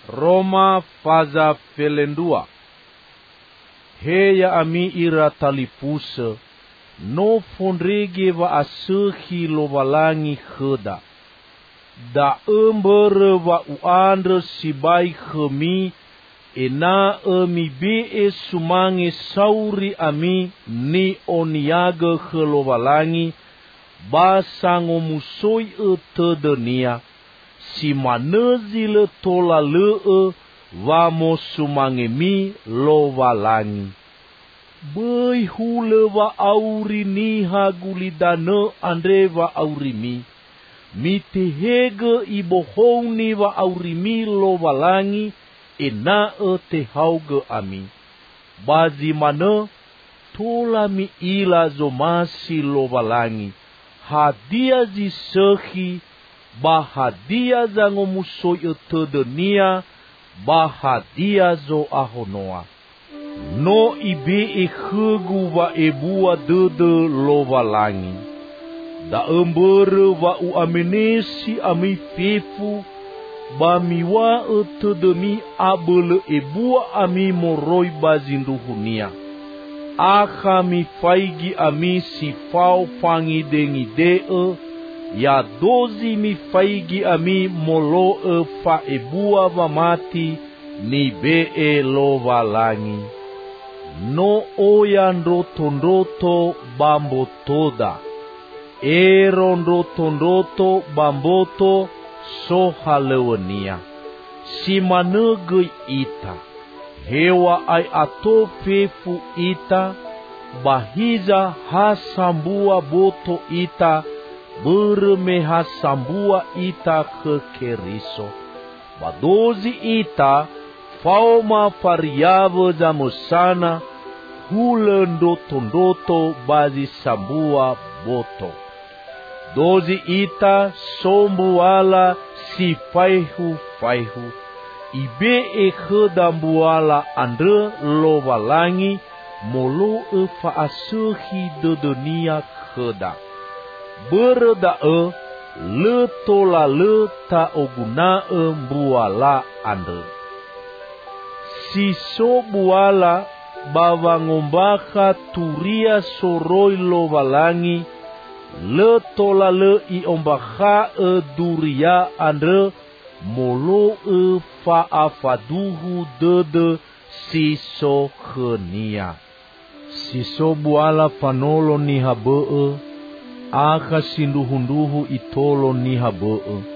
Roma faza felendua. Heya ami ira talipuse, no fondrege va asehi lovalangi kheda. Da embere va uandre sibai khemi, ena emi be sumange sauri ami ni oniaga khelovalangi, basango musoi tedenia, si manezile tola lee vamo sumange mi lovalangi. Bai hule va auri ni hagulidane andre va auri mi. Mi tehege ibohoni va auri mi lovalangi, ena te hauge ami. Bazi mana tola mi ila zomasi lovalangi. Hadia zi sehi, bahadia zango musoi tedenia, bahadia zo ahonoa. No ibe khegu va ebua dede lovalangi. Da embere va u amenesi ami fefu, ba miwa tedemi abele ebua ami moroi bazinduhunia. Akha mi faigi ami sifau fangi dengi dee, ya dozi mi faigi ami molo fa ebua va mati, ni be lovalangi. No oya ndoto bambo toda. Ero ndoto bamboto so halewenia. Si manege ita. Hewa ai ato fefu ita. Bahiza hasambua boto ita. Berme hasambua ita kekeriso. Badozi ita. Fauma fariavo za musana. Hule ndoto bazi sambua boto. Dozi ita sombuala si faihu. Ibe khedambuala andre lovalangi. Molo fa asuhi de dunia kheda. Berda le tola le ta oguna mbuala andre. Si so buala bavangombaka turia soroi lovalangi, le tola le i ombaka duria andre, molo fa afaduhu dede si so khenia. Si so buala fanolo ni habe, aka sinduhunduhu itolo ni habe.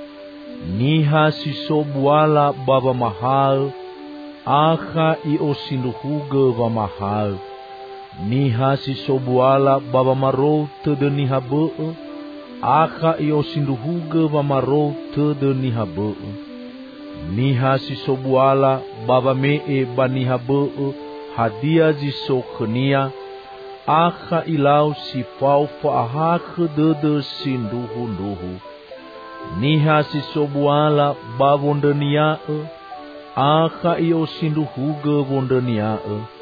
Niha si so buala baba mahal, aka i osinduhuge va mahal. Niha si sobuala baba maro tede niha bee. Aka i osinduhuge va maro tede niha bee. Niha si sobuala baba mee ba niha bee. Hadia zi sokhenia. Aka ilau si fau faahake dede sinduhunduhu. Niha si sobuala babondenia aka i osinduhuge bondenia.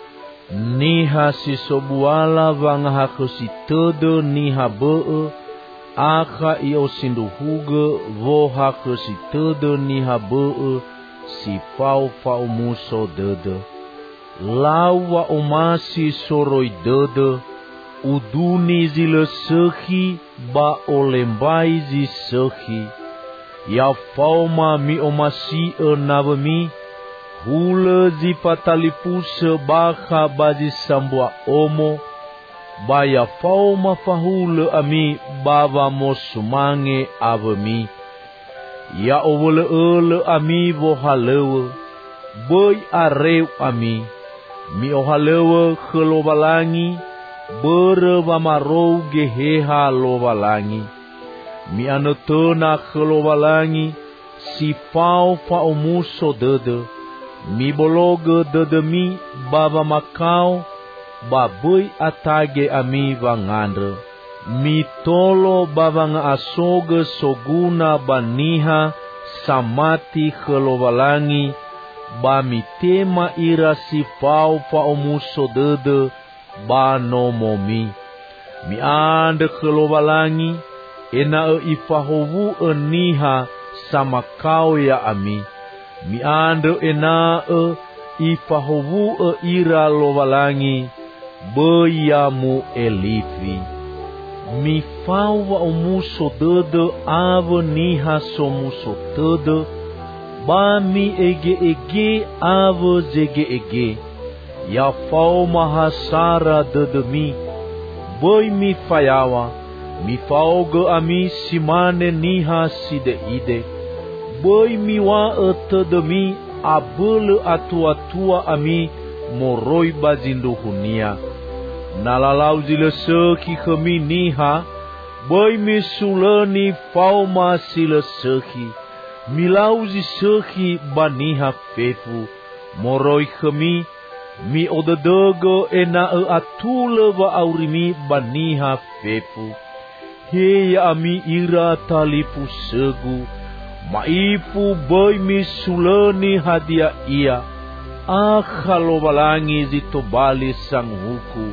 Niha si sobuala vangahake si tede niha bee. Aka i osinduhuge vohake si tede niha bee. Si fau muso dede. Lawa omasi soroi dede. Uduni zile sehi ba olembai zi sehi. Ya fauma mi omasi nabemi. Hule zi patalipuse baka bazi sambua omo. Baya fauma fahule ami bava mosumange avemi. Ya ovele ami vohalewe. Boy areu ami. Mi ohalewe khelovalangi. Bere vamarou geheha lovalangi. Mi anetena khelovalangi. Si fau faumuso dede. Mi bologe dede mi bava makau. Babui atage ami vangandre. Mi tolo bava nga asoge soguna baniha. Samati khelovalangi. Ba mi tema ira si fau faumuso dede. Ba no momi. Mi ande khelovalangi. Ena ifahovu eniha sama kau ya ami. mi ando ena ifahovu ira lovalangi beyamu elifi. Mi fawa umuso dede ave niha somuso tede, ba mi ege ave zege. Ya fau mahasara dede mi, boy mi fayawa, mi fauge ami simane niha side ide, boy mi wa tede mi abele atua ami moroi bazindo hunia. Nalalau zile seki kami niha, boy mi sulani fauma sile seki, milauzi seki baniha fefu, moroi kami, mi odadogo ena atule va aurimi baniha fefu. Heya ami ira talipu segu, maipu boy mi sulani hadia ia, akhalovalangi zitobali sang huku.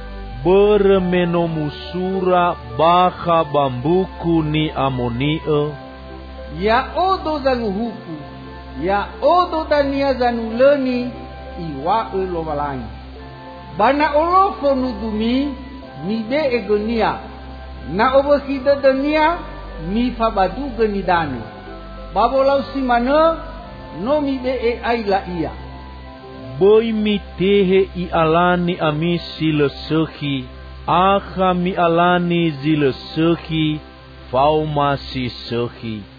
Bermenomusura baka bambuku ni amonie. Ya odo zanuhuku, ya odo dania zanuleni iwa lovalangi. Bana olofo nudumi mi be egonia, na obokida dania mi fabadu genidane. Babolau simane no mi be aila ia. Boy mi tehe I alani ami sile seki, akha mi alani zile seki, fauma si seki.